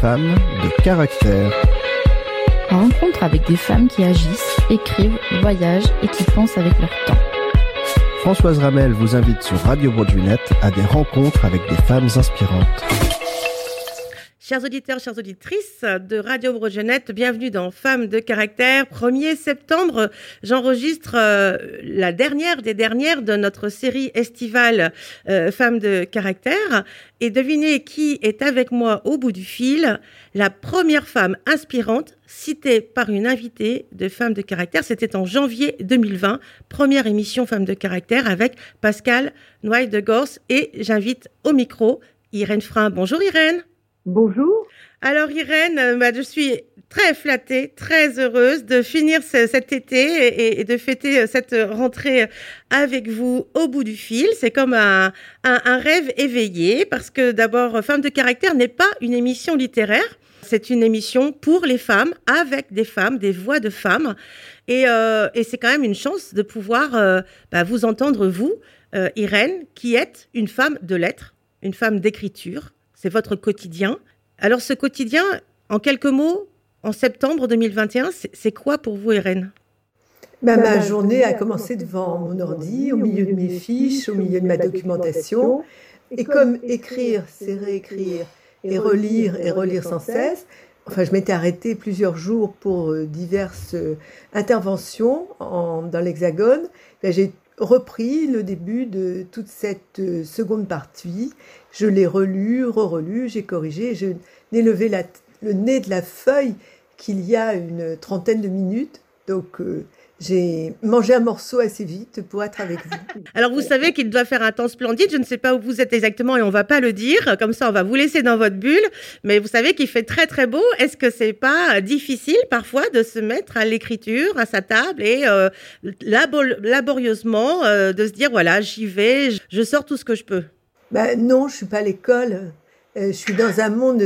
Femmes de caractère. Rencontre avec des femmes qui agissent, écrivent, voyagent et qui pensent avec leur temps. Françoise Ramel vous invite sur Radio Broadway à des rencontres avec des femmes inspirantes. Chers auditeurs, chères auditrices de Radio Broadway, bienvenue dans Femmes de caractère. 1er septembre, j'enregistre la dernière des dernières de notre série estivale Femmes de caractère. Et devinez qui est avec moi au bout du fil. La première femme inspirante citée par une invitée de Femmes de caractère. C'était en janvier 2020, première émission Femmes de caractère avec Pascale Noailles-de-Gorce. Et j'invite au micro Irène Frein. Bonjour Irène. Bonjour. Alors Irène, je suis très flattée, très heureuse de finir cet été et de fêter cette rentrée avec vous au bout du fil. C'est comme un rêve éveillé parce que d'abord, Femmes de caractère n'est pas une émission littéraire. C'est une émission pour les femmes, avec des femmes, des voix de femmes. Et c'est quand même une chance de pouvoir vous entendre, vous, Irène, qui êtes une femme de lettres, une femme d'écriture. C'est votre quotidien. Alors, ce quotidien, en quelques mots, en septembre 2021, c'est quoi pour vous, Irène ? Ma journée a commencé devant mon ordi, au milieu de mes fiches, au milieu de ma documentation. Et comme écrire, c'est réécrire et relire sans cesse, je m'étais arrêtée plusieurs jours pour diverses interventions dans l'Hexagone. J'ai repris le début de toute cette seconde partie. Je l'ai relu, re-relu, j'ai corrigé. Je n'ai levé le nez de la feuille qu'il y a une trentaine de minutes. Donc, j'ai mangé un morceau assez vite pour être avec vous. Alors, vous savez qu'il doit faire un temps splendide. Je ne sais pas où vous êtes exactement et on ne va pas le dire. Comme ça, on va vous laisser dans votre bulle. Mais vous savez qu'il fait très, très beau. Est-ce que ce n'est pas difficile parfois de se mettre à l'écriture, à sa table et laborieusement de se dire, voilà, j'y vais, je sors tout ce que je peux? Non, je ne suis pas à l'école. Je suis dans un monde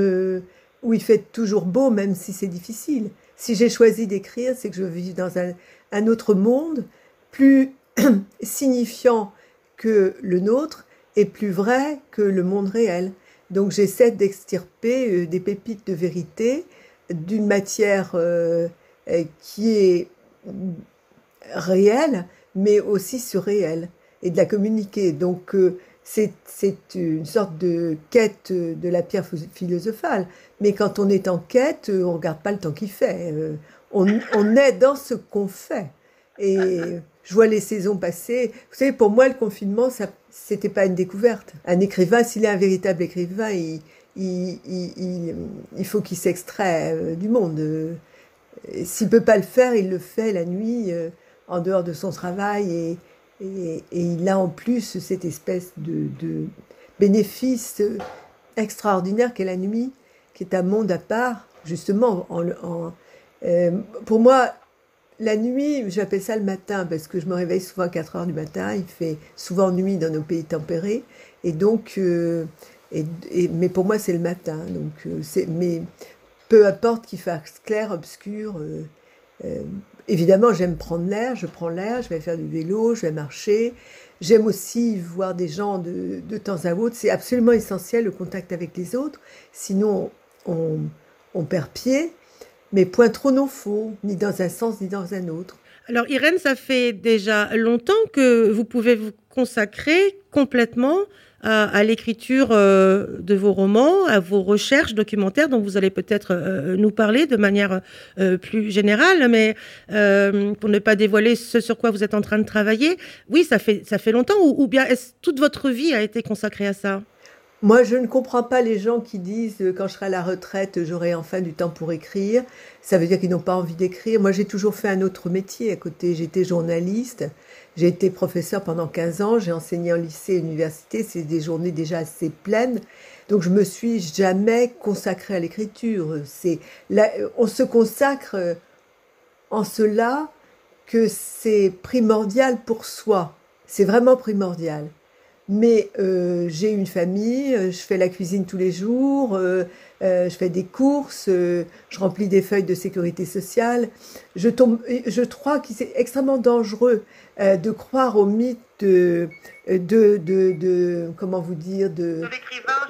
où il fait toujours beau, même si c'est difficile. Si j'ai choisi d'écrire, c'est que je veux vivre dans un autre monde, plus signifiant que le nôtre et plus vrai que le monde réel. Donc j'essaie d'extirper des pépites de vérité d'une matière qui est réelle, mais aussi surréelle, et de la communiquer. Donc c'est une sorte de quête de la pierre philosophale. Mais quand on est en quête, on ne regarde pas le temps qu'il fait. On est dans ce qu'on fait. Et je vois les saisons passer. Vous savez, pour moi, le confinement, c'était pas une découverte. Un écrivain, s'il est un véritable écrivain, il faut qu'il s'extrait du monde. S'il peut pas le faire, il le fait la nuit, en dehors de son travail. Et il a en plus cette espèce de bénéfice extraordinaire qu'est la nuit, qui est un monde à part, justement. Pour moi, la nuit, j'appelle ça le matin, parce que je me réveille souvent à 4 heures du matin, il fait souvent nuit dans nos pays tempérés, et donc, mais pour moi c'est le matin, donc, mais peu importe qu'il fasse clair, obscur, évidemment, j'aime prendre l'air, je prends l'air, je vais faire du vélo, je vais marcher. J'aime aussi voir des gens de temps à autre. C'est absolument essentiel, le contact avec les autres. Sinon, on perd pied. Mais point trop non faux, ni dans un sens, ni dans un autre. Alors Irène, ça fait déjà longtemps que vous pouvez vous consacrer complètement à l'écriture de vos romans, à vos recherches documentaires dont vous allez peut-être nous parler de manière plus générale, mais pour ne pas dévoiler ce sur quoi vous êtes en train de travailler. Oui, ça fait longtemps ou bien toute votre vie a été consacrée à ça? Moi, je ne comprends pas les gens qui disent quand je serai à la retraite, j'aurai enfin du temps pour écrire. Ça veut dire qu'ils n'ont pas envie d'écrire. Moi, j'ai toujours fait un autre métier à côté. J'étais journaliste. J'ai été professeur pendant 15 ans. J'ai enseigné en lycée et université. C'est des journées déjà assez pleines. Donc, je me suis jamais consacrée à l'écriture. On se consacre en cela que c'est primordial pour soi. C'est vraiment primordial. Mais j'ai une famille, je fais la cuisine tous les jours, je fais des courses, je remplis des feuilles de sécurité sociale. Je crois que c'est extrêmement dangereux de croire au mythe comment vous dire, de l'écrivain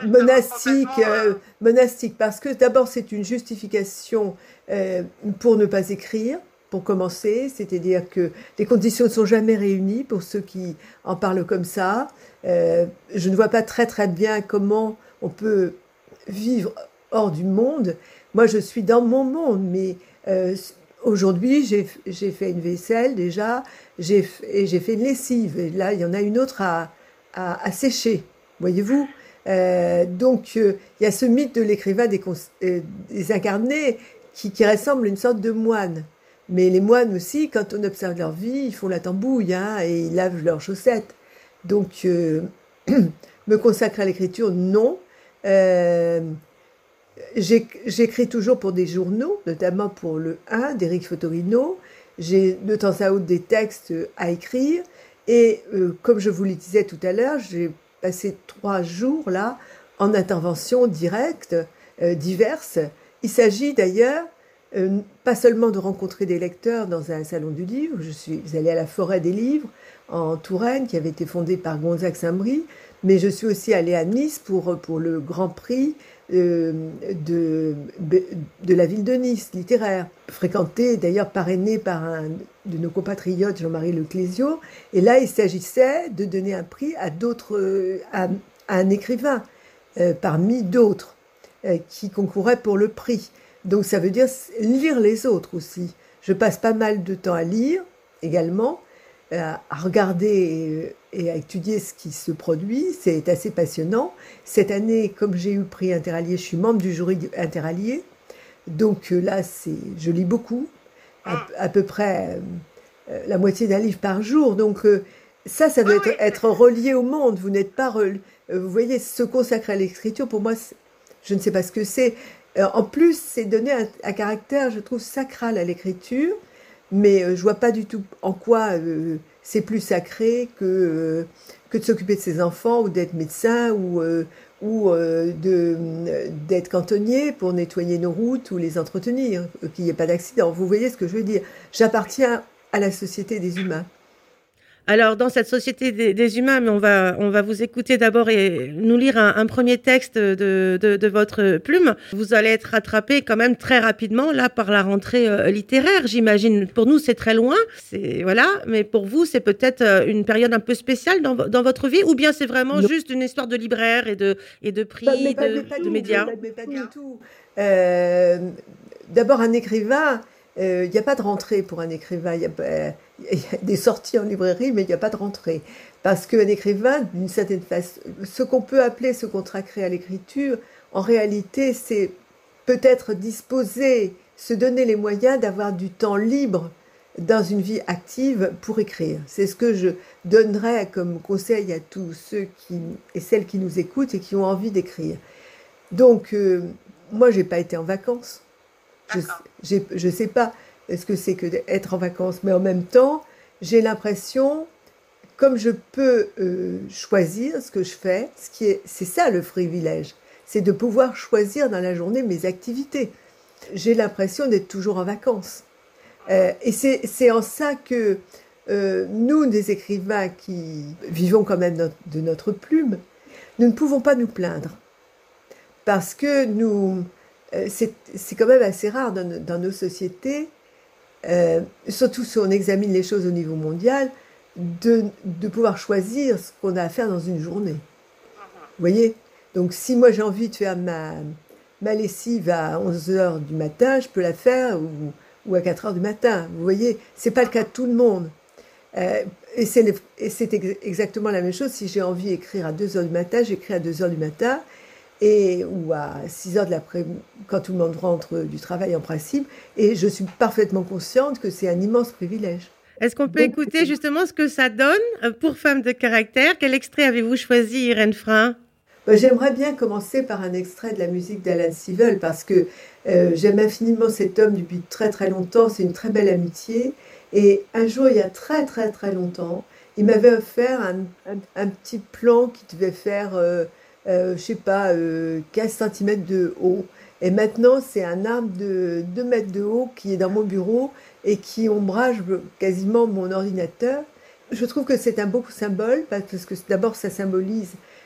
monastique, parce que d'abord c'est une justification pour ne pas écrire, pour commencer, c'est-à-dire que les conditions ne sont jamais réunies pour ceux qui en parlent comme ça. Je ne vois pas très très bien comment on peut vivre hors du monde. Moi, je suis dans mon monde, mais aujourd'hui, j'ai fait une vaisselle déjà, et j'ai fait une lessive. Et là, il y en a une autre à sécher, voyez-vous. Donc, il y a ce mythe de l'écrivain des incarnés qui ressemble à une sorte de moine. Mais les moines aussi, quand on observe leur vie, ils font la tambouille et ils lavent leurs chaussettes. Donc, me consacrer à l'écriture, non. J'écris toujours pour des journaux, notamment pour le 1 d'Éric Fotorino. J'ai de temps à autre des textes à écrire. Et comme je vous le disais tout à l'heure, j'ai passé 3 jours là en intervention directe, diverses. Il s'agit d'ailleurs pas seulement de rencontrer des lecteurs dans un salon du livre. Je suis allée à la Forêt des livres en Touraine, qui avait été fondée par Gonzague Saint-Brie, mais je suis aussi allée à Nice pour le Grand Prix de la ville de Nice, littéraire, fréquenté, d'ailleurs parrainé par un de nos compatriotes, Jean-Marie Leclésio. Et là, il s'agissait de donner un prix à un écrivain, parmi d'autres, qui concouraient pour le prix. Donc ça veut dire lire les autres aussi. Je passe pas mal de temps à lire également, à regarder et à étudier ce qui se produit. C'est assez passionnant. Cette année, comme j'ai eu prix Interallié, je suis membre du jury Interallié. Donc là, je lis beaucoup, à peu près la moitié d'un livre par jour. Donc ça doit être relié au monde. Vous n'êtes pas... vous voyez, se consacrer à l'écriture, pour moi, je ne sais pas ce que c'est. En plus, c'est donner un caractère, je trouve, sacral à l'écriture, mais je vois pas du tout en quoi c'est plus sacré que de s'occuper de ses enfants ou d'être médecin ou d'être cantonnier pour nettoyer nos routes ou les entretenir, qu'il n'y ait pas d'accident. Vous voyez ce que je veux dire? J'appartiens à la société des humains. Alors, dans cette société des humains, mais on va vous écouter d'abord et nous lire un premier texte de votre plume. Vous allez être rattrapé quand même très rapidement, là, par la rentrée littéraire, j'imagine. Pour nous, c'est très loin, voilà, mais pour vous, c'est peut-être une période un peu spéciale dans votre vie, ou bien c'est vraiment juste une histoire de libraire et de prix, de médias? Pas du tout. D'abord, un écrivain, il n'y a pas de rentrée pour un écrivain. Il y a des sorties en librairie, mais il n'y a pas de rentrée. Parce qu'un écrivain, d'une certaine façon, ce qu'on peut appeler se consacrer à l'écriture, en réalité, c'est peut-être disposer, se donner les moyens d'avoir du temps libre dans une vie active pour écrire. C'est ce que je donnerais comme conseil à tous ceux et celles qui nous écoutent et qui ont envie d'écrire. Donc, moi, je n'ai pas été en vacances. Je sais pas ce que c'est que d'être en vacances, mais en même temps, j'ai l'impression, comme je peux choisir ce que je fais, c'est ça le privilège, c'est de pouvoir choisir dans la journée mes activités. J'ai l'impression d'être toujours en vacances. Et c'est en ça que nous, des écrivains qui vivons quand même de notre plume, nous ne pouvons pas nous plaindre. Parce que c'est quand même assez rare dans nos sociétés, surtout si on examine les choses au niveau mondial, de pouvoir choisir ce qu'on a à faire dans une journée. Vous voyez? Donc si moi j'ai envie de faire ma lessive à 11h du matin, je peux la faire, ou à 4h du matin. Vous voyez? C'est pas le cas de tout le monde. Et c'est exactement la même chose. Si j'ai envie d'écrire à 2h du matin, j'écris à 2h du matin, ou à 6h de l'après-midi, quand tout le monde rentre du travail en principe, et je suis parfaitement consciente que c'est un immense privilège. Est-ce qu'on peut écouter justement ce que ça donne pour Femmes de caractère? Quel extrait avez-vous choisi, Irène Frein? J'aimerais bien commencer par un extrait de la musique d'Alan Stivell, parce que j'aime infiniment cet homme depuis très très longtemps, c'est une très belle amitié, et un jour, il y a très très très longtemps, il m'avait offert un petit plan qui devait faire... je sais pas, 15 cm de haut. Et maintenant, c'est un arbre de 2 mètres de haut qui est dans mon bureau et qui ombrage quasiment mon ordinateur. Je trouve que c'est un beau symbole parce que d'abord, ça symbolise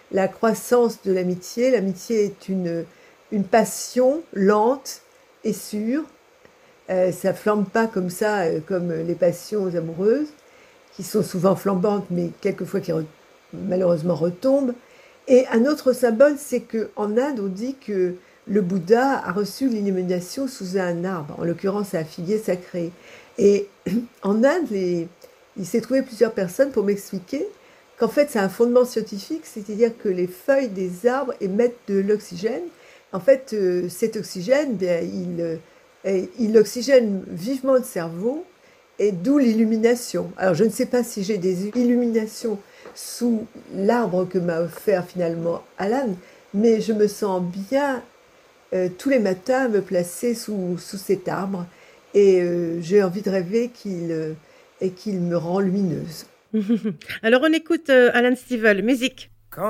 la croissance de l'amitié. L'amitié est une passion lente et sûre. Ça flambe pas comme ça, comme les passions amoureuses, qui sont souvent flambantes, mais quelquefois qui malheureusement retombent. Et un autre symbole, c'est qu'en Inde, on dit que le Bouddha a reçu l'illumination sous un arbre, en l'occurrence un figuier sacré. Et en Inde, il s'est trouvé plusieurs personnes pour m'expliquer qu'en fait, c'est un fondement scientifique, c'est-à-dire que les feuilles des arbres émettent de l'oxygène. En fait, cet oxygène, il oxygène vivement le cerveau, et d'où l'illumination. Alors, je ne sais pas si j'ai des illuminations sous l'arbre que m'a offert finalement Alan, mais je me sens bien tous les matins me placer sous cet arbre, et j'ai envie de rêver qu'il me rend lumineuse. Alors on écoute Alan Stivell, musique.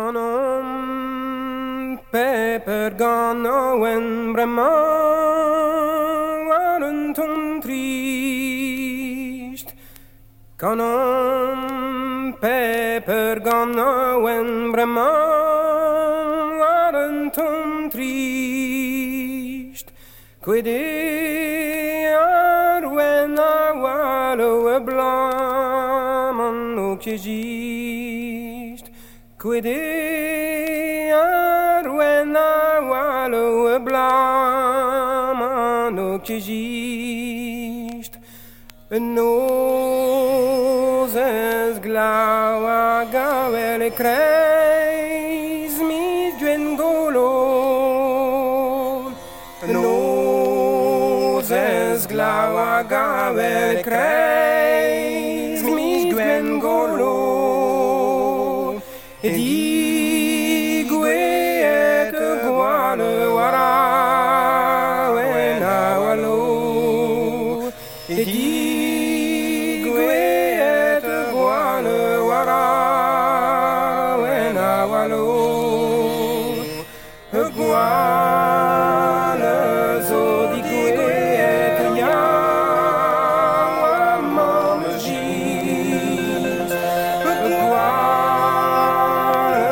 Kanon paper gana wen brema waren ton trist. Kanon paper gana wen brema waren ton trist. Quede arwen awalo blam no kejist. Quede arwen awalo blam no kejist. Nozes glawa gavel kreis mi dwengolo. Nozes glawa gavel kreis mi dwengolo. Digue et guale wara wena walo. Digue et guale wara wena walo. Guale zo digue et ya mamji. Guale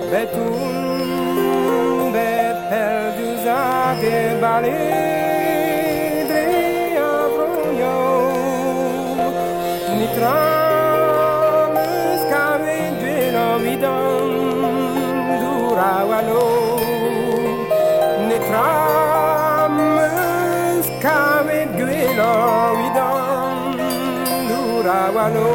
Betun bet perdu zage balidri avronyo Nitramus kavid vino vidam durawalo Nitramus kavid vino vidam durawalo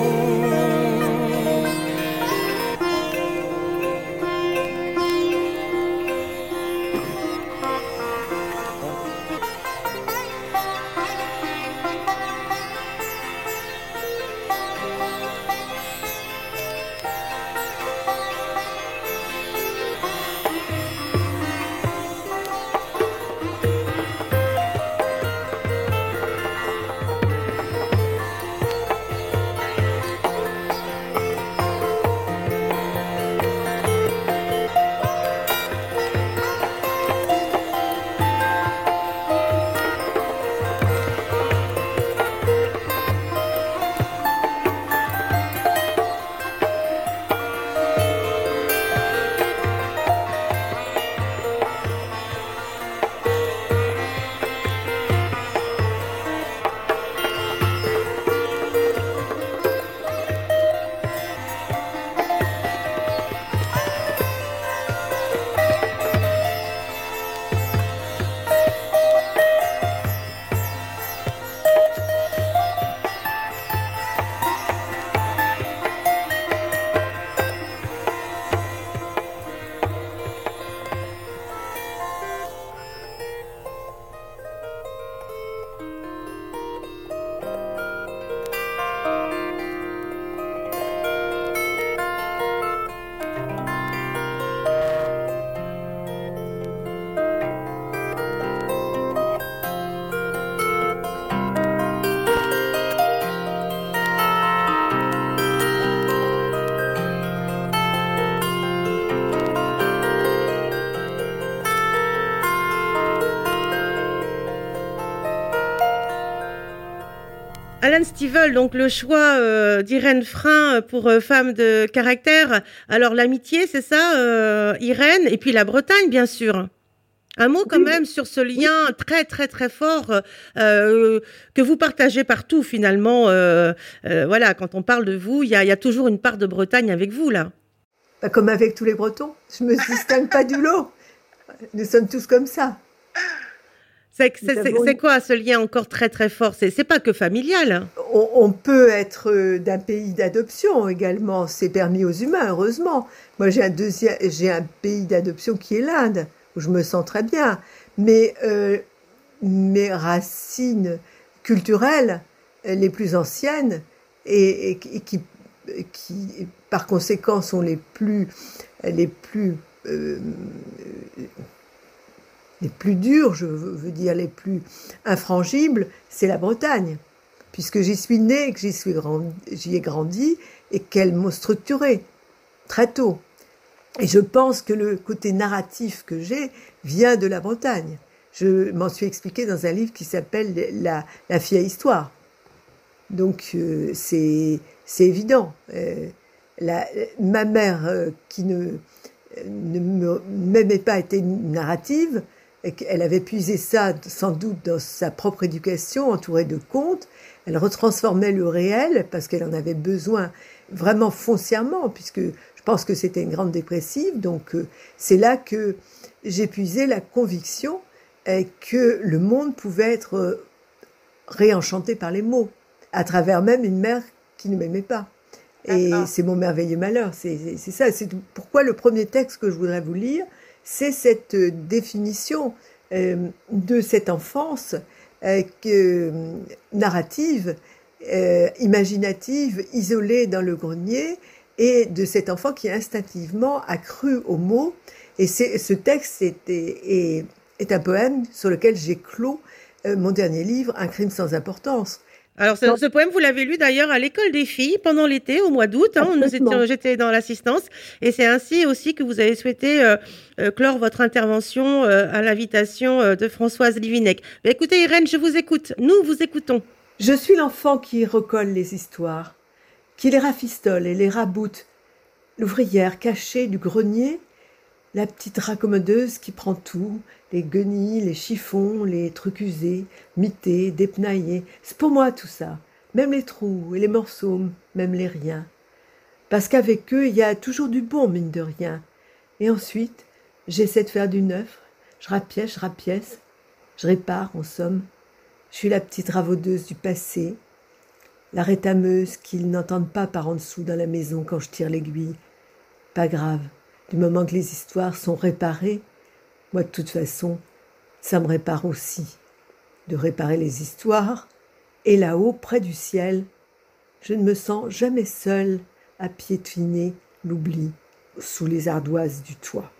Alan Stivell, donc le choix d'Irène Frein pour Femme de caractère. Alors l'amitié, c'est ça, Irène, et puis la Bretagne, bien sûr. Un mot quand même sur ce lien très très très fort que vous partagez partout finalement. Voilà, quand on parle de vous, il y a toujours une part de Bretagne avec vous là. Comme avec tous les Bretons, je me distingue pas du lot. Nous sommes tous comme ça. C'est quoi ce lien encore très très fort? C'est pas que familial. On peut être d'un pays d'adoption également. C'est permis aux humains, heureusement. Moi, j'ai un pays d'adoption qui est l'Inde, où je me sens très bien. Mais mes racines culturelles, les plus anciennes, et qui par conséquent sont les plus durs, je veux dire les plus infrangibles, c'est la Bretagne, puisque j'y suis née, que j'y ai grandi et qu'elles m'ont structurée très tôt. Et je pense que le côté narratif que j'ai vient de la Bretagne. Je m'en suis expliqué dans un livre qui s'appelle La fille à histoire. Donc c'est évident. Ma mère, qui ne m'aimait pas, était narrative. Elle avait puisé ça sans doute dans sa propre éducation, entourée de contes. Elle retransformait le réel parce qu'elle en avait besoin vraiment foncièrement, puisque je pense que c'était une grande dépressive. Donc c'est là que j'ai puisé la conviction que le monde pouvait être réenchanté par les mots, à travers même une mère qui ne m'aimait pas. Et c'est mon merveilleux malheur. C'est ça. C'est pourquoi le premier texte que je voudrais vous lire, c'est cette définition de cette enfance narrative, imaginative, isolée dans le grenier, et de cet enfant qui instinctivement a cru aux mots. Et ce texte est un poème sur lequel j'ai clos mon dernier livre, Un crime sans importance. Alors, ce poème, vous l'avez lu d'ailleurs à l'école des filles pendant l'été, au mois d'août. J'étais dans l'assistance. Et c'est ainsi aussi que vous avez souhaité clore votre intervention à l'invitation de Françoise Livinec. Mais écoutez, Irène, je vous écoute. Nous vous écoutons. Je suis l'enfant qui recolle les histoires, qui les rafistole et les raboute. l'ouvrière cachée du grenier, la petite raccommodeuse qui prend tout, les guenilles, les chiffons, les trucs usés, mités, dépenaillés. C'est pour moi tout ça, même les trous et les morceaux, même les riens. Parce qu'avec eux, il y a toujours du bon, mine de rien. Et ensuite, j'essaie de faire du neuf, je rapièce, je répare, en somme. Je suis la petite ravaudeuse du passé, la rétameuse qu'ils n'entendent pas par en dessous dans la maison quand je tire l'aiguille. Pas grave, du moment que les histoires sont réparées, moi de toute façon, ça me répare aussi. De réparer les histoires, et là-haut, près du ciel, je ne me sens jamais seule à piétiner l'oubli sous les ardoises du toit.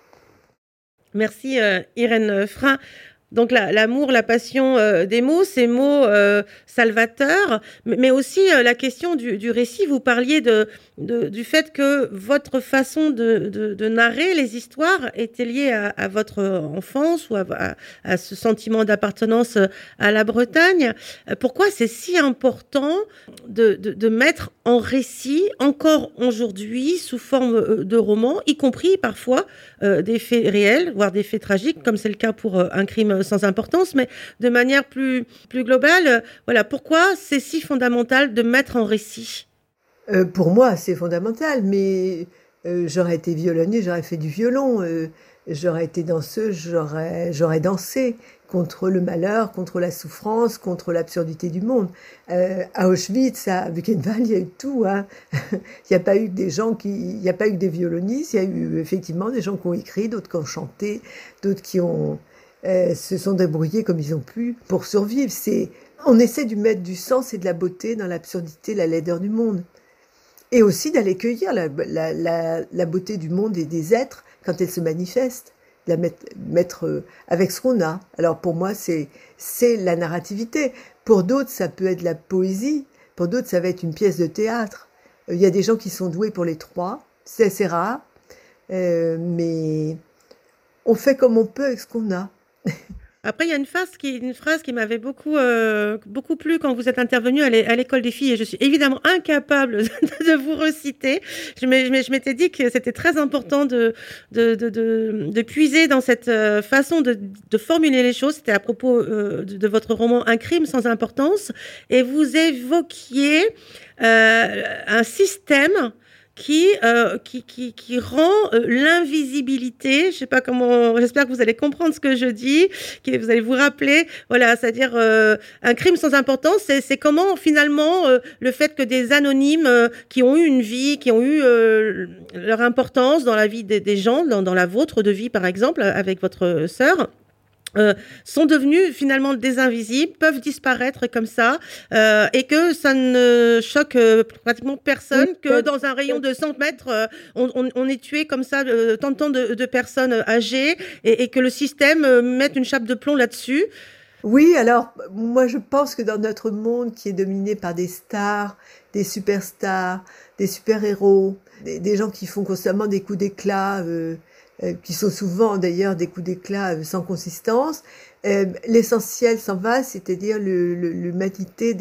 Merci Irène Frein. Donc l'amour, la passion des mots, ces mots salvateurs, mais aussi la question du récit. Vous parliez du fait que votre façon de narrer les histoires était liée à votre enfance ou à ce sentiment d'appartenance à la Bretagne. Pourquoi c'est si important de mettre en récit, encore aujourd'hui, sous forme de roman, y compris parfois des faits réels, voire des faits tragiques, comme c'est le cas pour un crime sans importance, mais de manière plus globale, voilà, pourquoi c'est si fondamental de mettre en récit ? Pour moi, c'est fondamental, mais j'aurais été violonnière, j'aurais fait du violon, j'aurais été danseuse, j'aurais dansé contre le malheur, contre la souffrance, contre l'absurdité du monde. À Auschwitz, à Buchenwald, il y a eu tout. Hein. Il n'y a pas eu il n'y a pas eu que des violonistes, il y a eu effectivement des gens qui ont écrit, d'autres qui ont chanté, d'autres qui se sont débrouillés comme ils ont pu pour survivre. On essaie de mettre du sens et de la beauté dans l'absurdité, la laideur du monde. Et aussi d'aller cueillir la beauté du monde et des êtres quand elle se manifeste, de la mettre avec ce qu'on a. Alors pour moi, c'est la narrativité. Pour d'autres, ça peut être la poésie. Pour d'autres, ça va être une pièce de théâtre. Il y a des gens qui sont doués pour les trois. C'est assez rare. Mais on fait comme on peut avec ce qu'on a. Après, il y a une phrase qui m'avait beaucoup plu quand vous êtes intervenu à l'école des filles, et je suis évidemment incapable de vous reciter. Je m'étais dit que c'était très important de puiser dans cette façon de formuler les choses. C'était à propos de votre roman Un crime sans importance, et vous évoquiez un système qui rend l'invisibilité, je sais pas comment, j'espère que vous allez comprendre ce que je dis, que vous allez vous rappeler, voilà, c'est-à-dire un crime sans importance, c'est comment finalement le fait que des anonymes qui ont eu une vie, qui ont eu leur importance dans la vie des gens, dans la vôtre de vie par exemple, avec votre sœur, sont devenus finalement des invisibles, peuvent disparaître comme ça, et que ça ne choque pratiquement personne, que dans un rayon de 100 mètres, on est tué comme ça tant de personnes âgées, et que le système mette une chape de plomb là-dessus. Oui, alors moi je pense que dans notre monde qui est dominé par des stars, des superstars, des super-héros, des gens qui font constamment des coups d'éclat, qui sont souvent d'ailleurs des coups d'éclat sans consistance, l'essentiel s'en va, c'est-à-dire l'humanité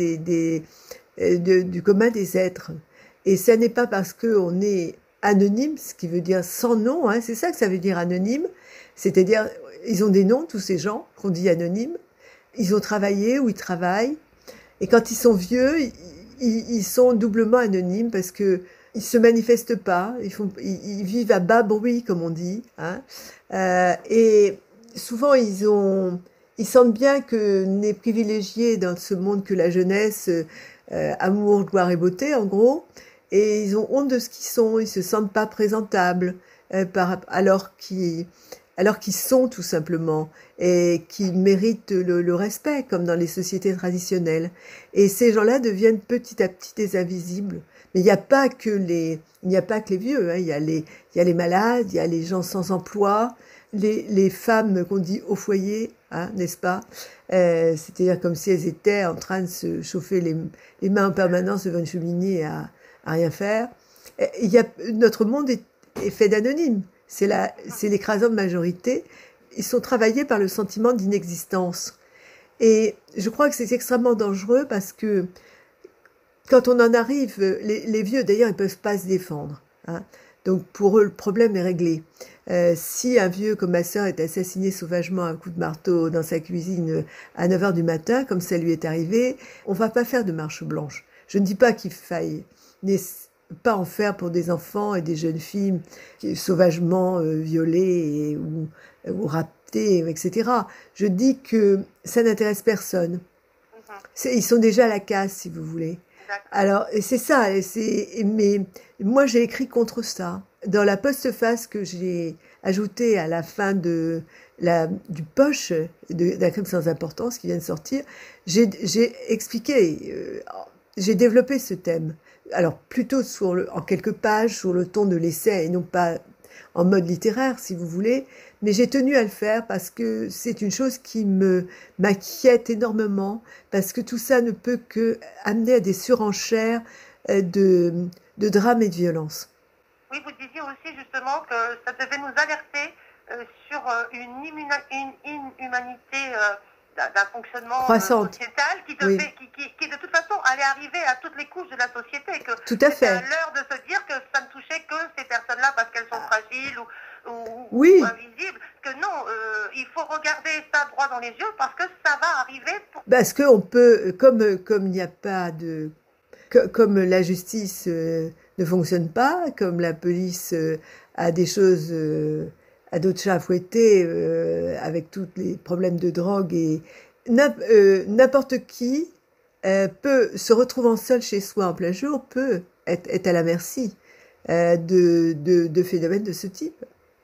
du commun des êtres. Et ça n'est pas parce qu'on est anonyme, ce qui veut dire sans nom, hein, c'est ça que ça veut dire anonyme, c'est-à-dire ils ont des noms, tous ces gens qu'on dit anonymes, ils ont travaillé ou ils travaillent, et quand ils sont vieux, ils sont doublement anonymes parce que ils se manifestent pas, ils vivent à bas bruit, comme on dit, hein. Et souvent ils sentent bien que n'est privilégié dans ce monde que la jeunesse, amour, gloire et beauté, en gros, et ils ont honte de ce qu'ils sont, ils se sentent pas présentables, alors qu'ils sont tout simplement, et qui méritent le respect, comme dans les sociétés traditionnelles. Et ces gens-là deviennent petit à petit des invisibles. Mais il n'y a pas que les vieux, hein. Il y a les malades, il y a les gens sans emploi, les femmes qu'on dit au foyer, hein, n'est-ce pas? C'est-à-dire comme si elles étaient en train de se chauffer les mains en permanence devant une cheminée à rien faire. Notre monde est fait d'anonymes. C'est l'écrasante majorité. Ils sont travaillés par le sentiment d'inexistence. Et je crois que c'est extrêmement dangereux parce que quand on en arrive, les vieux d'ailleurs, ils peuvent pas se défendre, hein. Donc pour eux, le problème est réglé. Si un vieux comme ma sœur est assassiné sauvagement à un coup de marteau dans sa cuisine à 9h du matin, comme ça lui est arrivé, on va pas faire de marche blanche. Je ne dis pas qu'il faille pas en faire pour des enfants et des jeunes filles sauvagement violées ou raptées, etc. Je dis que ça n'intéresse personne. Ils sont déjà à la casse, si vous voulez. Alors, c'est ça. Mais moi, j'ai écrit contre ça. Dans la postface que j'ai ajoutée à la fin du poche d'un crime sans importance qui vient de sortir, j'ai expliqué, j'ai développé ce thème. Alors, plutôt en quelques pages, sur le ton de l'essai et non pas en mode littéraire, si vous voulez. Mais j'ai tenu à le faire parce que c'est une chose qui m'inquiète énormément, parce que tout ça ne peut que amener à des surenchères de drames et de violences. Oui, vous disiez aussi justement que ça devait nous alerter sur une inhumanité d'un fonctionnement sociétal qui de toute façon allait arriver à toutes les couches de la société. Que tout à fait. C'était à l'heure de se dire que ça ne touchait que ces personnes-là parce qu'elles sont fragiles ou invisibles. Que non, il faut regarder ça droit dans les yeux parce que ça va arriver. Parce qu'on peut, comme il n'y a pas de... Comme la justice ne fonctionne pas, comme la police a des choses, a d'autres chats à fouetter avec tous les problèmes de drogue et n'importe qui peut se retrouvant seul chez soi en plein jour peut être à la merci de phénomènes de ce type.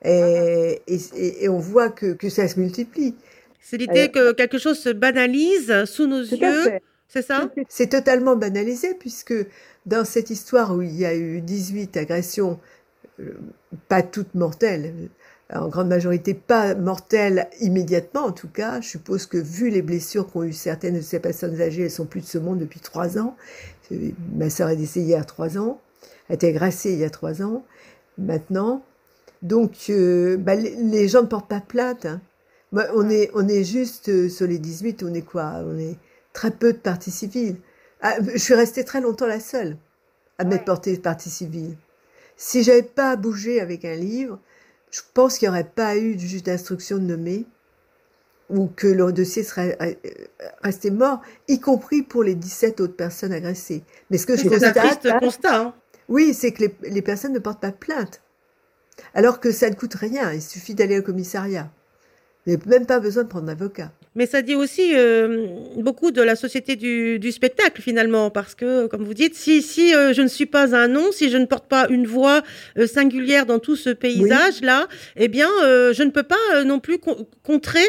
Et on voit que ça se multiplie. C'est l'idée que quelque chose se banalise sous nos yeux. C'est ça ? C'est totalement banalisé puisque dans cette histoire où il y a eu 18 agressions, pas toutes mortelles, en grande majorité pas mortelles immédiatement en tout cas, je suppose que vu les blessures qu'ont eu certaines de ces personnes âgées, elles sont plus de ce monde depuis 3 ans. Ma sœur est décédée il y a 3 ans, a été agressée il y a 3 ans maintenant. Donc les gens ne portent pas plainte. Hein. Moi, on est juste sur les 18, on est quoi ? On est très peu de partie civile. Je suis restée très longtemps la seule à m'être portée partie civile. Si j'avais pas bougé avec un livre, je pense qu'il n'y aurait pas eu de juge d'instruction nommé ou que le dossier serait resté mort, y compris pour les 17 autres personnes agressées. Mais ce que je constate, c'est un triste constat. Hein. Oui, c'est que les personnes ne portent pas plainte. Alors que ça ne coûte rien, il suffit d'aller au commissariat. Vous n'avez même pas besoin de prendre un avocat. Mais ça dit aussi beaucoup de la société du spectacle finalement, parce que, comme vous dites, si je ne suis pas un nom, si je ne porte pas une voix singulière dans tout ce paysage-là, eh bien, je ne peux pas non plus contrer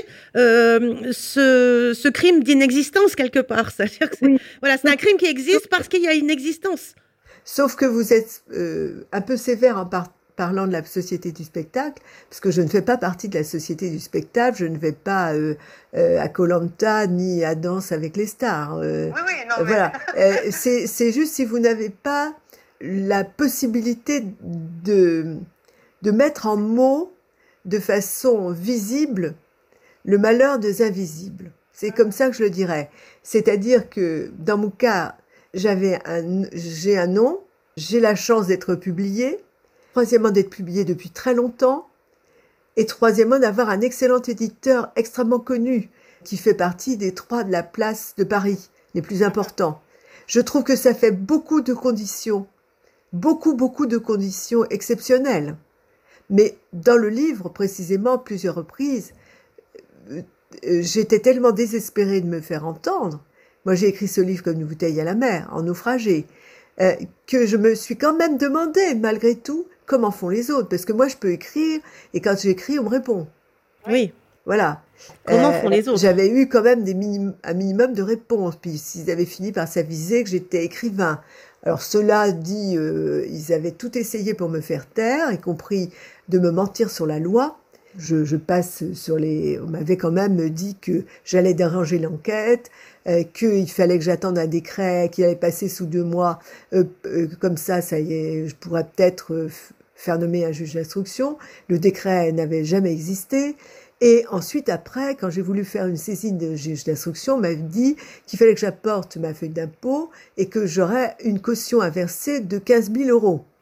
ce crime d'inexistence quelque part. C'est-à-dire que c'est un crime qui existe parce qu'il y a une existence. Sauf que vous êtes un peu sévère en parlant de la société du spectacle, parce que je ne fais pas partie de la société du spectacle, je ne vais pas à Koh-Lanta ni à Danse avec les stars. Voilà. C'est juste si vous n'avez pas la possibilité de mettre en mots de façon visible le malheur des invisibles. C'est comme ça que je le dirais. C'est-à-dire que dans mon cas, j'ai un nom, j'ai la chance d'être publiée, troisièmement d'être publié depuis très longtemps, et troisièmement d'avoir un excellent éditeur extrêmement connu qui fait partie des 3 de la place de Paris, les plus importants. Je trouve que ça fait beaucoup de conditions, beaucoup de conditions exceptionnelles. Mais dans le livre, précisément, plusieurs reprises, j'étais tellement désespérée de me faire entendre. Moi, j'ai écrit ce livre comme une bouteille à la mer, en naufragé, que je me suis quand même demandé, malgré tout, comment font les autres. Parce que moi, je peux écrire, et quand j'écris, on me répond. Oui. Voilà. Comment font les autres ? J'avais eu quand même un minimum de réponses. Puis s'ils avaient fini par s'aviser que j'étais écrivain. Alors cela dit, ils avaient tout essayé pour me faire taire, y compris de me mentir sur la loi. Je passe sur les... On m'avait quand même dit que j'allais déranger l'enquête, qu'il fallait que j'attende un décret qui allait passer sous 2 mois. Comme ça y est, je pourrais peut-être faire nommer un juge d'instruction. Le décret n'avait jamais existé. Et ensuite, après, quand j'ai voulu faire une saisine de juge d'instruction, on m'a dit qu'il fallait que j'apporte ma feuille d'impôt et que j'aurais une caution à verser de 15 000 €.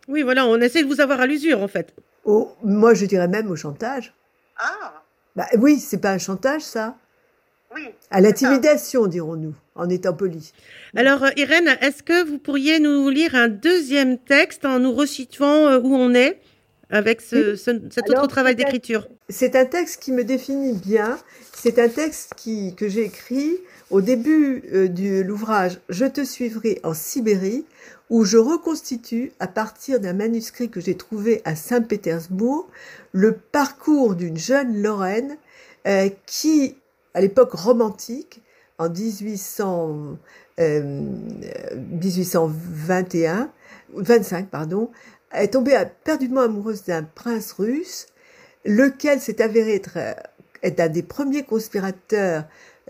Oui, voilà, on essaie de vous avoir à l'usure, en fait. Moi, je dirais même au chantage. Ah, Bah oui, c'est pas un chantage, ça. oui. À l'intimidation, dirons-nous, en étant poli. Alors, Irène, est-ce que vous pourriez nous lire un deuxième texte en nous resituant où on est avec cet autre travail d'écriture? C'est un texte qui me définit bien. C'est un texte que j'ai écrit au début de l'ouvrage « Je te suivrai en Sibérie », où je reconstitue, à partir d'un manuscrit que j'ai trouvé à Saint-Pétersbourg, le parcours d'une jeune Lorraine qui, à l'époque romantique, en 1825, est tombée perdument amoureuse d'un prince russe, lequel s'est avéré être un des premiers conspirateurs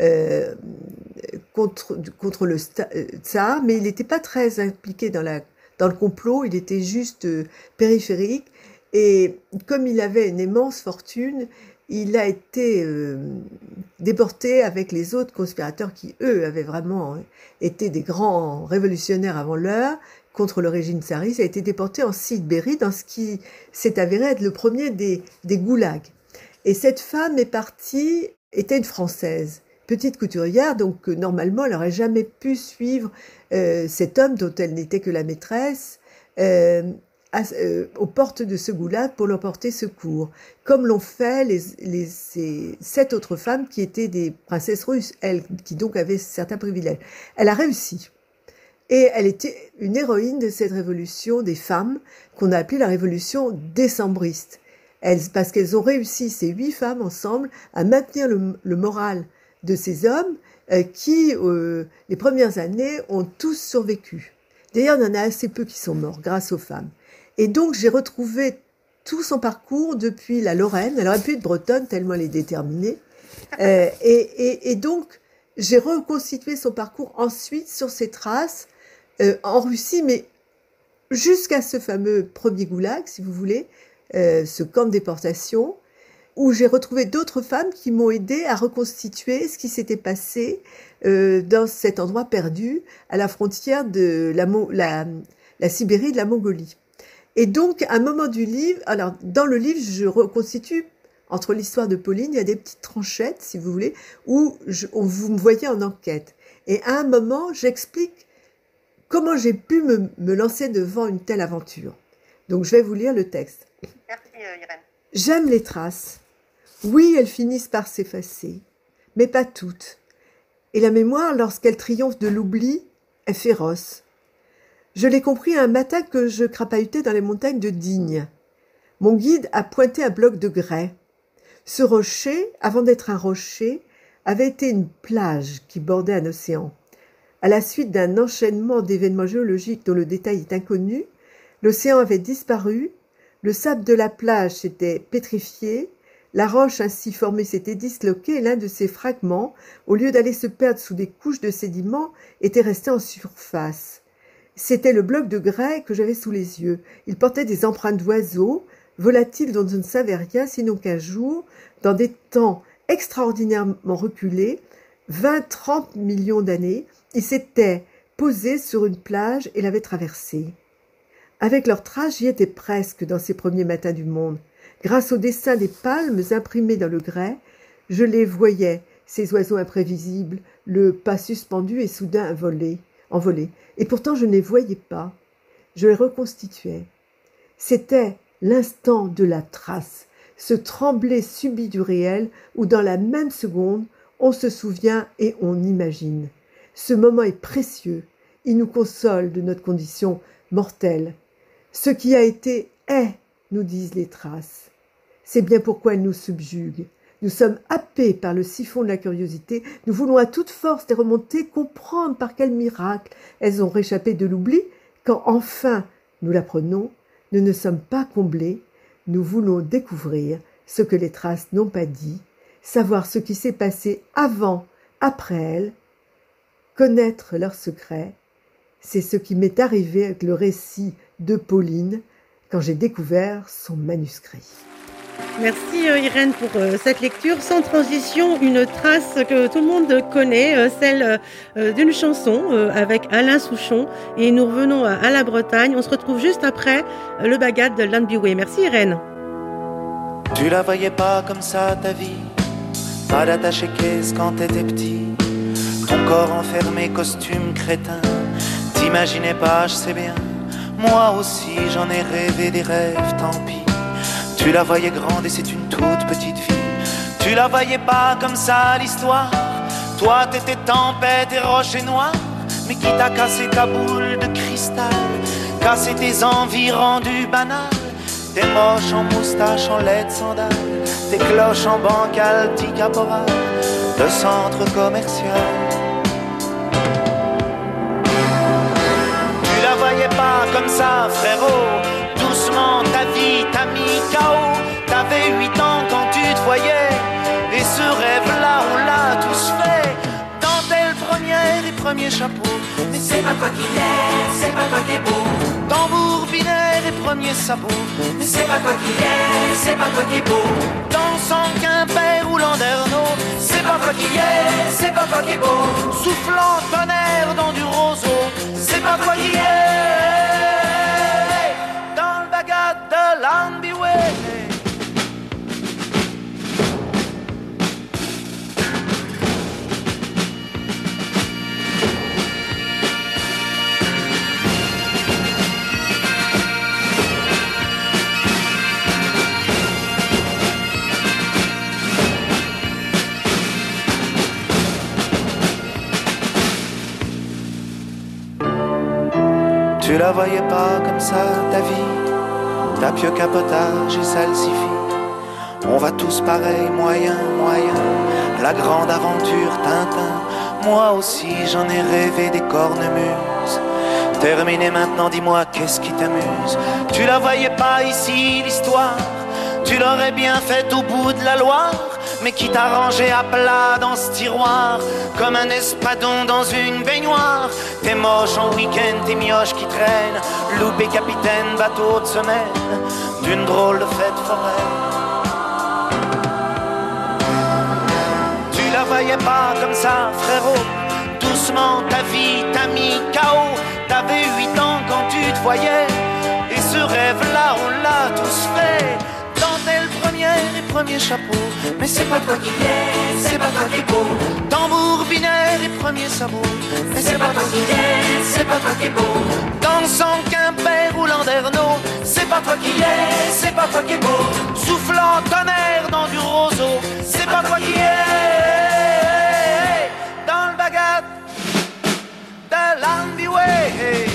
contre le tsar, mais il n'était pas très impliqué dans le complot, il était juste périphérique. Et comme il avait une immense fortune, il a été déporté avec les autres conspirateurs qui, eux, avaient vraiment été des grands révolutionnaires avant l'heure contre le régime tsariste, a été déporté en Sibérie dans ce qui s'est avéré être le premier des goulags. Et cette femme était une Française, petite couturière, donc normalement elle n'aurait jamais pu suivre cet homme dont elle n'était que la maîtresse aux portes de ce goulag pour leur porter secours, comme l'ont fait ces 7 autres femmes qui étaient des princesses russes, elles qui donc avaient certains privilèges. Elle a réussi. Et elle était une héroïne de cette révolution des femmes qu'on a appelée la révolution décembriste. Parce qu'elles ont réussi, ces 8 femmes ensemble, à maintenir le moral de ces hommes qui, les premières années, ont tous survécu. D'ailleurs, il y en a assez peu qui sont morts grâce aux femmes. Et donc, j'ai retrouvé tout son parcours depuis la Lorraine. Elle aurait pu être bretonne tellement elle est déterminée. Et donc, j'ai reconstitué son parcours ensuite sur ses traces en Russie, mais jusqu'à ce fameux premier goulag, si vous voulez, ce camp de déportation, où j'ai retrouvé d'autres femmes qui m'ont aidé à reconstituer ce qui s'était passé dans cet endroit perdu à la frontière de la Sibérie et de la Mongolie. Et donc, à un moment du livre, alors dans le livre, je reconstitue, entre l'histoire de Pauline, il y a des petites tranchettes, si vous voulez, où vous me voyez en enquête. Et à un moment, j'explique comment j'ai pu me lancer devant une telle aventure. Donc, je vais vous lire le texte. Merci Irène. J'aime les traces. Oui, elles finissent par s'effacer, mais pas toutes. Et la mémoire, lorsqu'elle triomphe de l'oubli, est féroce. Je l'ai compris un matin que je crapahutais dans les montagnes de Digne. Mon guide a pointé un bloc de grès. Ce rocher, avant d'être un rocher, avait été une plage qui bordait un océan. À la suite d'un enchaînement d'événements géologiques dont le détail est inconnu, l'océan avait disparu, le sable de la plage s'était pétrifié, la roche ainsi formée s'était disloquée et l'un de ses fragments, au lieu d'aller se perdre sous des couches de sédiments, était resté en surface. C'était le bloc de grès que j'avais sous les yeux. Il portait des empreintes d'oiseaux, volatiles dont je ne savais rien, sinon qu'un jour, dans des temps extraordinairement reculés, 20-30 millions d'années, ils s'étaient posés sur une plage et l'avaient traversée. Avec leurs traces, j'y étais presque dans ces premiers matins du monde. Grâce au dessin des palmes imprimées dans le grès, je les voyais, ces oiseaux imprévisibles, le pas suspendu et soudain envolé. Et pourtant je ne les voyais pas. Je les reconstituais. C'était l'instant de la trace, ce tremblé subit du réel où dans la même seconde, on se souvient et on imagine. Ce moment est précieux. Il nous console de notre condition mortelle. Ce qui a été est, nous disent les traces. C'est bien pourquoi elles nous subjuguent. Nous sommes happés par le siphon de la curiosité. Nous voulons à toute force les remonter, comprendre par quel miracle elles ont réchappé de l'oubli. Quand enfin nous l'apprenons, nous ne sommes pas comblés. Nous voulons découvrir ce que les traces n'ont pas dit, savoir ce qui s'est passé avant, après elles, connaître leurs secrets. C'est ce qui m'est arrivé avec le récit de Pauline quand j'ai découvert son manuscrit. Merci Irène pour cette lecture. Sans transition, une trace que tout le monde connaît, celle d'une chanson avec Alain Souchon. Et nous revenons à la Bretagne. On se retrouve juste après le bagad de Landbiway. Merci Irène. Tu la voyais pas comme ça ta vie, pas d'attaché caisse quand t'étais petit, ton corps enfermé, costume crétin, t'imaginais pas, je sais bien, moi aussi j'en ai rêvé des rêves, tant pis. Tu la voyais grande et c'est une toute petite fille. Tu la voyais pas comme ça l'histoire. Toi t'étais tempête et rocher noir. Mais qui t'a cassé ta boule de cristal, cassé tes envies rendues banales. T'es moche en moustache, en laide sandales, tes cloches en bancal, petit caporal de centre commercial. Tu la voyais pas comme ça frérot. Doucement ta vie t'a mis KO. T'avais 8 ans quand tu te voyais. Et ce rêve-là on l'a tous fait. Dentelle première et premier chapeau. Mais c'est pas toi qui l'es, c'est pas toi qui es beau. Tambour binaire et premier sabot. Mais c'est pas toi qui l'es, c'est pas toi qui es beau. Dansant Quimper ou Landerneau. C'est pas toi qui es, c'est pas toi qui es beau. Soufflant tonnerre dans du roseau. C'est pas toi qui es. The Landbiway. Tu la voyais pas comme ça ta vie. T'as pieux capotage et salsifie. On va tous pareil, moyen, moyen. La grande aventure Tintin. Moi aussi j'en ai rêvé des cornemuses. Terminé maintenant, dis-moi qu'est-ce qui t'amuse. Tu la voyais pas ici l'histoire. Tu l'aurais bien faite au bout de la Loire. Mais qui t'a rangé à plat dans ce tiroir, comme un espadon dans une baignoire. T'es moche en week-end, t'es mioche qui traîne, loupé capitaine, bateau de semaine, d'une drôle de fête foraine. Tu la voyais pas comme ça, frérot. Doucement ta vie t'a mis KO. T'avais 8 ans quand tu te voyais. Et ce rêve-là, on l'a tous fait. Dentelle première et premier chapeau. Mais c'est pas toi qui l'es, c'est pas toi qui es beau. Tambour binaire et premier sabot. Mais c'est pas toi qui l'es, c'est pas toi qui es beau. Dansant Quimper ou Landerneau. C'est pas toi qui l'es, c'est pas toi qui es beau. Soufflant tonnerre dans du roseau. C'est pas toi qui es. Dans le bagad de Landbiway.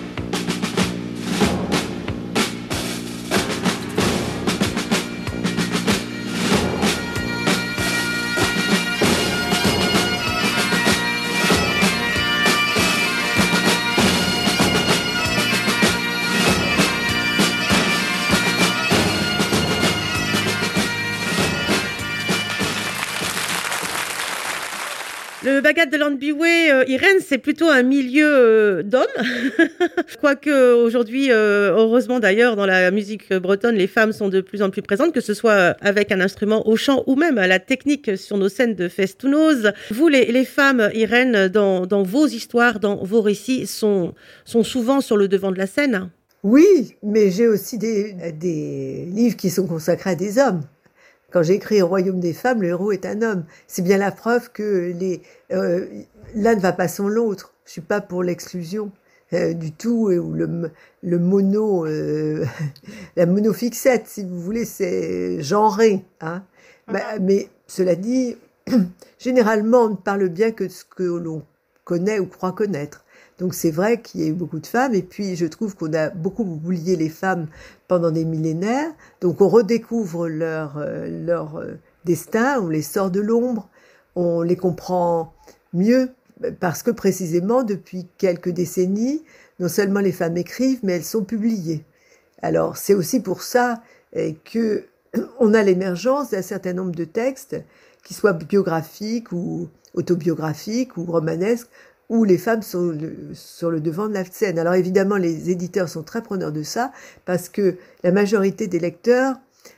Le bagad de Landbiway, Irène, c'est plutôt un milieu d'hommes. Quoique aujourd'hui, heureusement d'ailleurs, dans la musique bretonne, les femmes sont de plus en plus présentes, que ce soit avec un instrument au chant ou même à la technique sur nos scènes de festounos. Vous, les femmes, Irène, dans vos histoires, dans vos récits, sont souvent sur le devant de la scène. Oui, mais j'ai aussi des livres qui sont consacrés à des hommes. Quand j'ai écrit Au royaume des femmes, le héros est un homme. C'est bien la preuve que l'un ne va pas sans l'autre. Je suis pas pour l'exclusion du tout, ou le mono, la monofixette, si vous voulez, c'est genré. Hein. Mais cela dit, généralement, on ne parle bien que de ce que l'on connaît ou croit connaître. Donc c'est vrai qu'il y a eu beaucoup de femmes, et puis je trouve qu'on a beaucoup oublié les femmes pendant des millénaires, donc on redécouvre leur destin, on les sort de l'ombre, on les comprend mieux, parce que précisément depuis quelques décennies, non seulement les femmes écrivent, mais elles sont publiées. Alors c'est aussi pour ça que on a l'émergence d'un certain nombre de textes, qui soient biographiques ou autobiographiques ou romanesques, où les femmes sont sur le devant de la scène. Alors évidemment, les éditeurs sont très preneurs de ça, parce que la majorité des lecteurs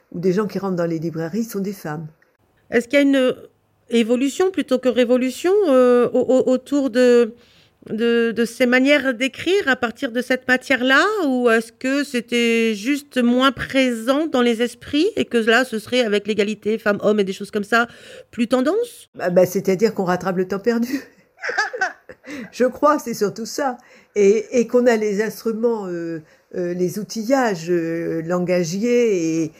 ou des gens qui rentrent dans les librairies sont des femmes. Est-ce qu'il y a une évolution plutôt que révolution autour de ces manières d'écrire à partir de cette matière-là, ou est-ce que c'était juste moins présent dans les esprits et que là, ce serait avec l'égalité femmes-hommes et des choses comme ça, plus tendance? C'est-à-dire qu'on rattrape le temps perdu. Je crois, c'est surtout ça. Et qu'on a les instruments, les outillages langagiers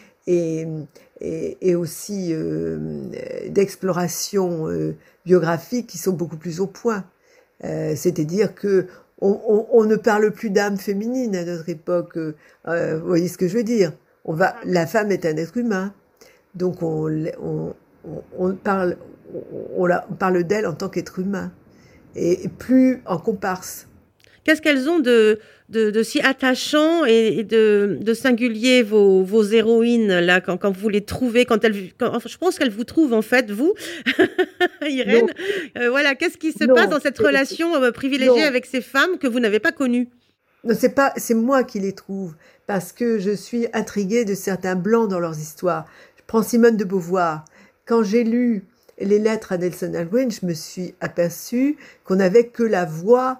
et aussi d'exploration biographique qui sont beaucoup plus au point. C'est-à-dire que on ne parle plus d'âme féminine à notre époque. Vous voyez ce que je veux dire? La femme est un être humain, donc on parle d'elle en tant qu'être humain et plus en comparse. Qu'est-ce qu'elles ont de si attachant et de singulier vos héroïnes là quand vous les trouvez, je pense qu'elles vous trouvent en fait, vous, Irène. Voilà, qu'est-ce qui se passe dans cette relation privilégiée avec ces femmes que vous n'avez pas connues? Non, c'est moi qui les trouve parce que je suis intriguée de certains blancs dans leurs histoires. Je prends Simone de Beauvoir. Quand j'ai lu les lettres à Nelson Algren, je me suis aperçue qu'on n'avait que la voix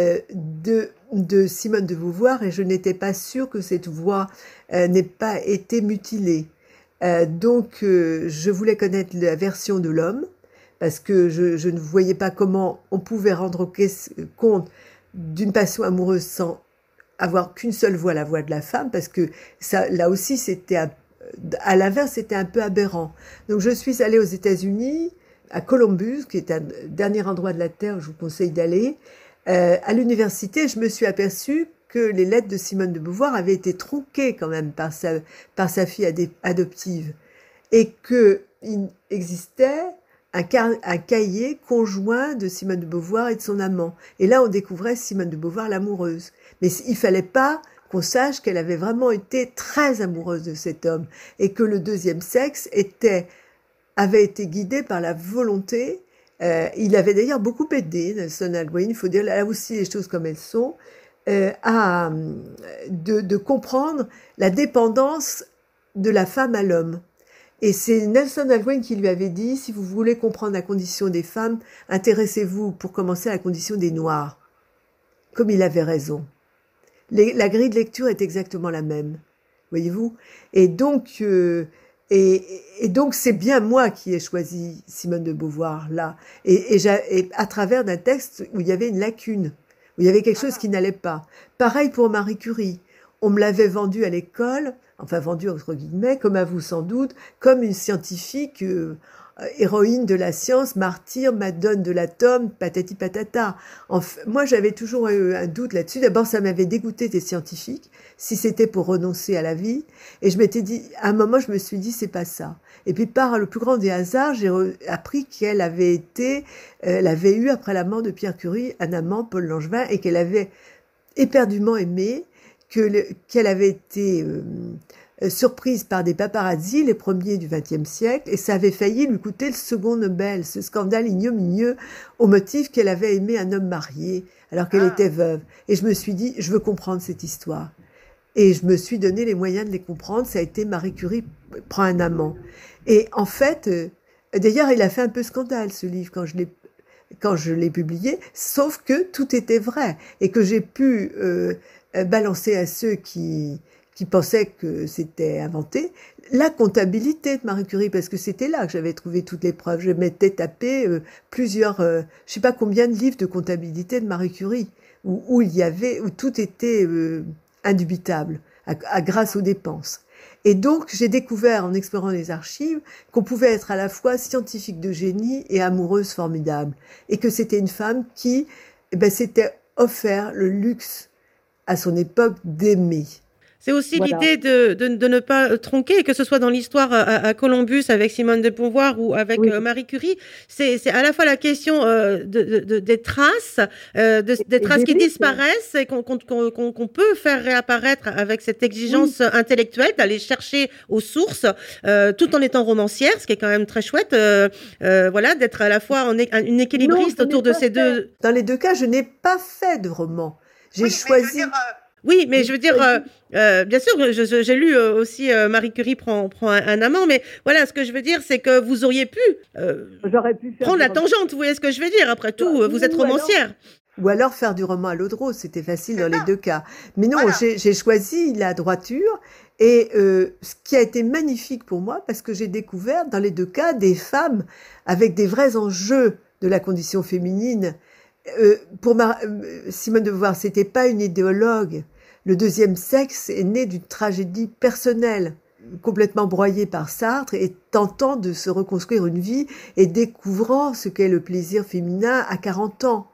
de Simone de Beauvoir et je n'étais pas sûre que cette voix n'ait pas été mutilée. Donc je voulais connaître la version de l'homme parce que je ne voyais pas comment on pouvait rendre compte d'une passion amoureuse sans avoir qu'une seule voix, la voix de la femme, parce que ça, là aussi c'était à l'inverse, c'était un peu aberrant. Donc je suis allée aux États-Unis, à Columbus, qui est un dernier endroit de la Terre où je vous conseille d'aller. À l'université, je me suis aperçue que les lettres de Simone de Beauvoir avaient été tronquées quand même par sa fille adoptive et qu'il existait un cahier conjoint de Simone de Beauvoir et de son amant. Et là, on découvrait Simone de Beauvoir l'amoureuse. Mais il fallait pas qu'on sache qu'elle avait vraiment été très amoureuse de cet homme et que le deuxième sexe avait été guidé par la volonté. Il avait d'ailleurs beaucoup aidé Nelson Algren, il faut dire là aussi les choses comme elles sont, de comprendre la dépendance de la femme à l'homme. Et c'est Nelson Algren qui lui avait dit, si vous voulez comprendre la condition des femmes, intéressez-vous pour commencer à la condition des Noirs. Comme il avait raison. La grille de lecture est exactement la même, voyez-vous. Et donc c'est bien moi qui ai choisi Simone de Beauvoir là, et à travers d'un texte où il y avait une lacune, où il y avait quelque chose qui n'allait pas. Pareil pour Marie Curie. On me l'avait vendue à l'école, enfin vendue entre guillemets, comme à vous sans doute, comme une scientifique héroïne de la science, martyre, madone de l'atome, patati patata. Moi, j'avais toujours eu un doute là-dessus. D'abord, ça m'avait dégoûté des scientifiques, si c'était pour renoncer à la vie. Et je m'étais dit, à un moment, je me suis dit, c'est pas ça. Et puis, par le plus grand des hasards, j'ai appris qu'elle avait eu, après la mort de Pierre Curie, un amant, Paul Langevin, et qu'elle avait éperdument aimé, qu'elle avait été surprise par des paparazzis, les premiers du XXe siècle, et ça avait failli lui coûter le second Nobel, ce scandale ignominieux au motif qu'elle avait aimé un homme marié alors qu'elle était veuve. Et je me suis dit, je veux comprendre cette histoire. Et je me suis donné les moyens de les comprendre. Ça a été Marie Curie prend un amant. Et en fait, d'ailleurs, il a fait un peu scandale ce livre quand je l'ai publié, sauf que tout était vrai et que j'ai pu balancer à ceux qui pensaient que c'était inventé, la comptabilité de Marie Curie, parce que c'était là que j'avais trouvé toutes les preuves. Je m'étais tapé plusieurs, je sais pas combien de livres de comptabilité de Marie Curie, où tout était indubitable, grâce aux dépenses. Et donc, j'ai découvert, en explorant les archives, qu'on pouvait être à la fois scientifique de génie et amoureuse formidable. Et que c'était une femme qui, s'était offert le luxe, à son époque, d'aimer. C'est aussi l'idée de ne pas tronquer, que ce soit dans l'histoire à Columbus avec Simone de Beauvoir ou avec Marie Curie. C'est à la fois la question des traces, des traces qui disparaissent et qu'on peut faire réapparaître avec cette exigence intellectuelle d'aller chercher aux sources, tout en étant romancière, ce qui est quand même très chouette. D'être à la fois une équilibriste autour de ces deux. Dans les deux cas, je n'ai pas fait de roman. J'ai choisi. Oui, mais je veux dire, bien sûr, j'ai lu aussi Marie Curie prend un amant, mais voilà, ce que je veux dire, c'est que vous auriez pu J'aurais pu faire prendre la tangente, vous voyez ce que je veux dire. Après tout, vous êtes romancière. Ou alors faire du roman à l'eau de rose, c'était facile dans les deux cas. Mais non, Voilà. j'ai choisi la droiture et ce qui a été magnifique pour moi, parce que j'ai découvert dans les deux cas des femmes avec des vrais enjeux de la condition féminine. Pour Simone de Beauvoir, c'était pas une idéologue. Le deuxième sexe est né d'une tragédie personnelle, complètement broyée par Sartre et tentant de se reconstruire une vie et découvrant ce qu'est le plaisir féminin à 40 ans.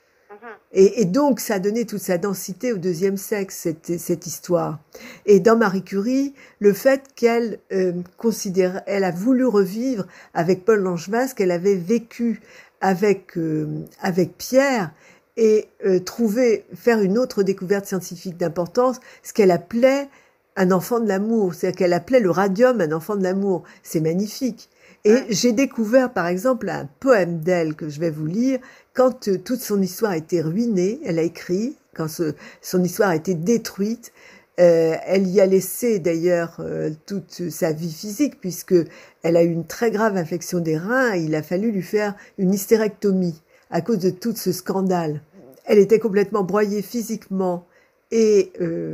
Et donc, ça a donné toute sa densité au deuxième sexe, cette histoire. Et dans Marie Curie, le fait qu'elle elle a voulu revivre avec Paul Langevin ce qu'elle avait vécu avec Pierre et faire une autre découverte scientifique d'importance, ce qu'elle appelait un enfant de l'amour, c'est-à-dire qu'elle appelait le radium un enfant de l'amour. C'est magnifique. Et j'ai découvert, par exemple, un poème d'elle que je vais vous lire. Quand toute son histoire a été ruinée, elle a écrit, quand son histoire a été détruite, elle y a laissé d'ailleurs toute sa vie physique, puisque elle a eu une très grave infection des reins et il a fallu lui faire une hystérectomie à cause de tout ce scandale. Elle était complètement broyée physiquement et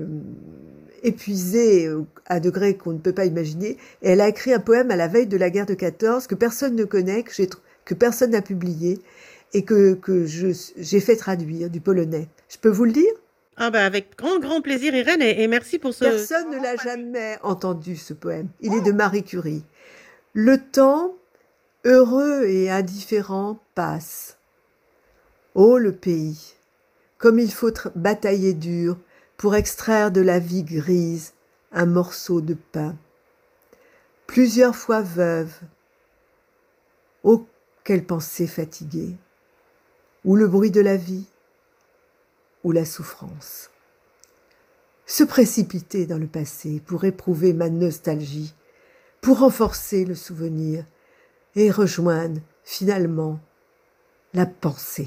épuisée à degré qu'on ne peut pas imaginer. Et elle a écrit un poème à la veille de la guerre de 14 que personne ne connaît, que personne n'a publié et que j'ai fait traduire du polonais. Je peux vous le lire ? Ah bah avec grand plaisir, Irène, et merci pour ce... Personne ne l'a jamais entendu, ce poème. Il est de Marie Curie. Le temps, heureux et indifférent, passe. Ô le pays, comme il faut batailler dur pour extraire de la vie grise un morceau de pain. Plusieurs fois veuve, ô quelle pensée fatiguée, ou le bruit de la vie, ou la souffrance. Se précipiter dans le passé pour éprouver ma nostalgie, pour renforcer le souvenir et rejoindre finalement la pensée.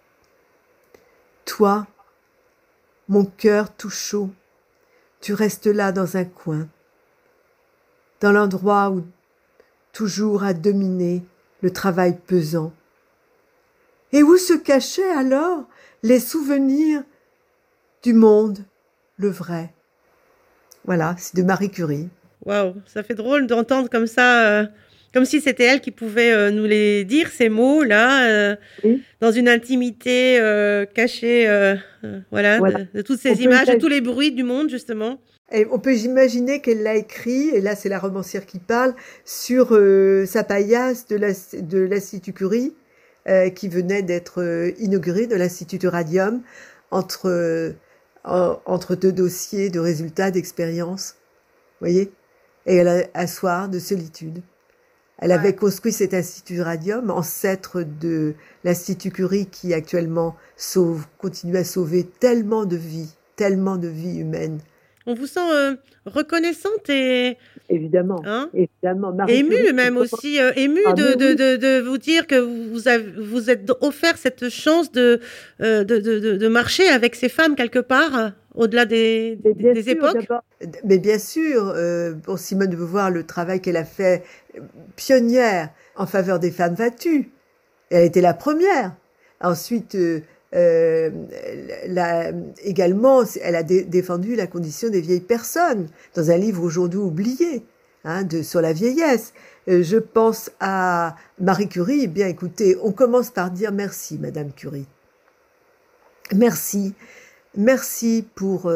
Toi, mon cœur tout chaud, tu restes là dans un coin, dans l'endroit où toujours a dominé le travail pesant. Et où se cachaient alors les souvenirs du monde, le vrai. Voilà, c'est de Marie Curie. Waouh, ça fait drôle d'entendre comme ça, comme si c'était elle qui pouvait nous les dire, ces mots-là, Oui. dans une intimité cachée, voilà. De toutes ces images, de tous les bruits du monde, justement. Et on peut imaginer qu'elle l'a écrit, et là c'est la romancière qui parle, sur sa paillasse de l'Institut Curie, qui venait d'être inauguré, de l'Institut du Radium, entre deux dossiers de résultats d'expérience. Vous voyez ? Et un soir de solitude. Elle avait construit cet Institut du Radium, ancêtre de l'Institut Curie, qui actuellement continue à sauver tellement de vies humaines. On vous sent reconnaissante et... Évidemment, hein, évidemment. Émue même aussi, émue Ah, de vous dire que vous êtes offert cette chance de marcher avec ces femmes quelque part, au-delà des époques. Mais bien sûr, pour Simone de Beauvoir, le travail qu'elle a fait, pionnière en faveur des femmes battues, elle était la première. Ensuite, également, elle a défendu la condition des vieilles personnes dans un livre aujourd'hui oublié, sur la vieillesse. Je pense à Marie Curie. Eh bien, écoutez, on commence par dire merci, Madame Curie. Merci pour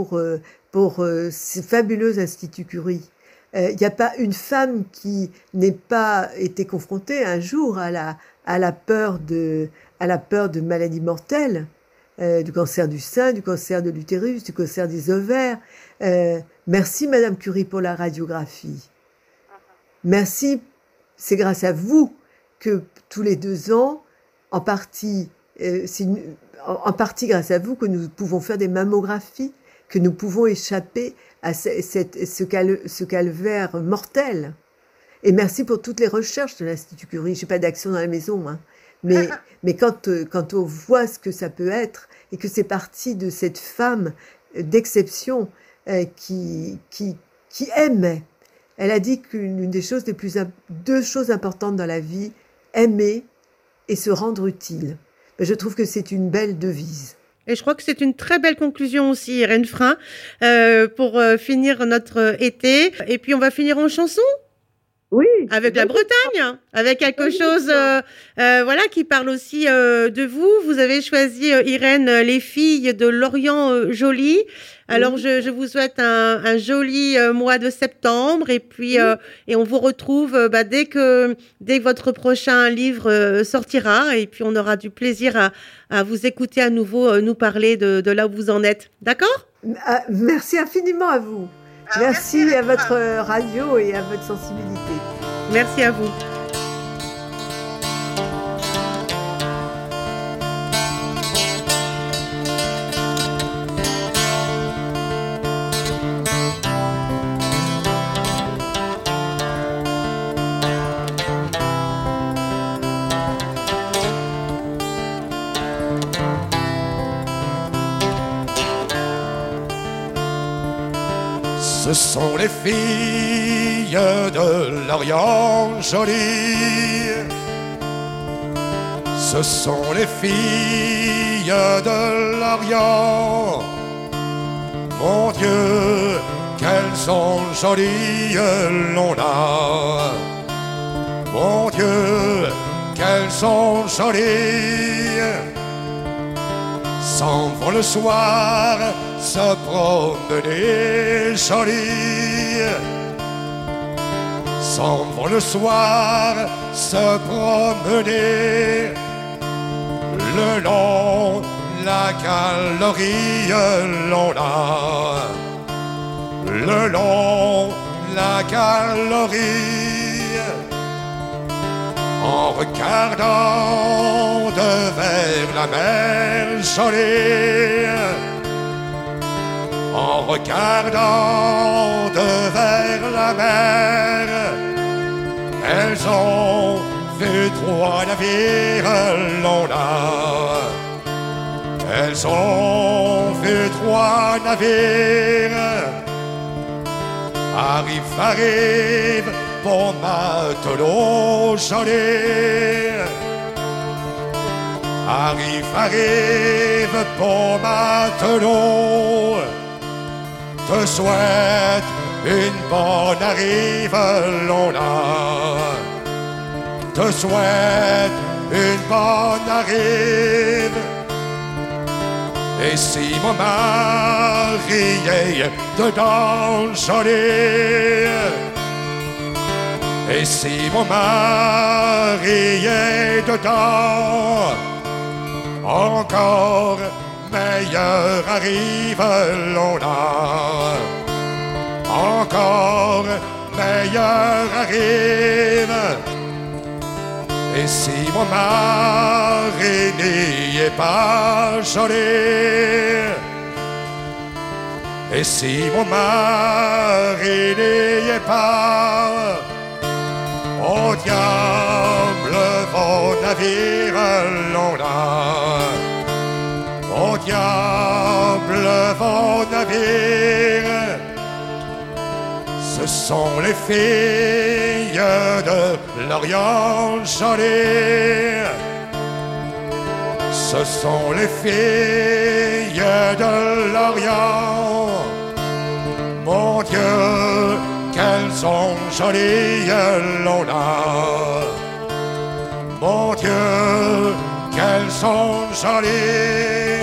ce fabuleux Institut Curie. Il n'y a pas une femme qui n'ait pas été confrontée un jour à la peur de maladies mortelles, du cancer du sein, du cancer de l'utérus, du cancer des ovaires. Merci Madame Curie pour la radiographie. Merci, c'est grâce à vous que tous les 2 ans, en partie grâce à vous, que nous pouvons faire des mammographies, que nous pouvons échapper à ce calvaire mortel. Et merci pour toutes les recherches de l'Institut Curie. Je n'ai pas d'action dans la maison, mais quand on voit ce que ça peut être, et que c'est parti de cette femme d'exception qui aimait. Elle a dit qu'une des choses deux choses importantes dans la vie, aimer et se rendre utile. Je trouve que c'est une belle devise. Et je crois que c'est une très belle conclusion aussi, Irène Frein, pour finir notre été. Et puis on va finir en chanson. Oui. Avec la Bretagne, avec quelque chose qui parle aussi de vous. Vous avez choisi, Irène, les filles de Lorient Joly. Alors, je vous souhaite un joli mois de septembre. Et puis, et on vous retrouve dès que votre prochain livre sortira. Et puis, on aura du plaisir à vous écouter à nouveau nous parler de là où vous en êtes. D'accord ? Merci infiniment à vous. Merci à votre radio et à votre sensibilité. Merci à vous. Ce sont les filles de Lorient Joly. Ce sont les filles de Lorient. Mon Dieu, qu'elles sont jolies, l'on a. Mon Dieu, qu'elles sont jolies. S'en vont le soir se promener jolies. S'en vont le soir se promener le long la galerie l'on a. Le long la galerie en regardant de vers la mer jolie. En regardant de vers la mer, elles ont vu 3 navires, l'on a. Elles ont vu 3 navires. Arrive, bon matelot joli. Arrive, bon matelot. Te souhaite une bonne arrive, l'on a. Te souhaite une bonne arrive. Et si mon mari est dedans joli, et si mon mari est dedans, encore meilleur arrive, l'on a. Encore meilleur arrive. Et si mon mari n'y est pas joli, et si mon mari n'y est pas, au diable vos navires, l'on a. Au diable vos navires. Ce sont les filles de Lorient Joly. Ce sont les filles de Lorient. Mon Dieu, qu'elles sont jolies, l'on a. Mon Dieu, qu'elles sont jolies.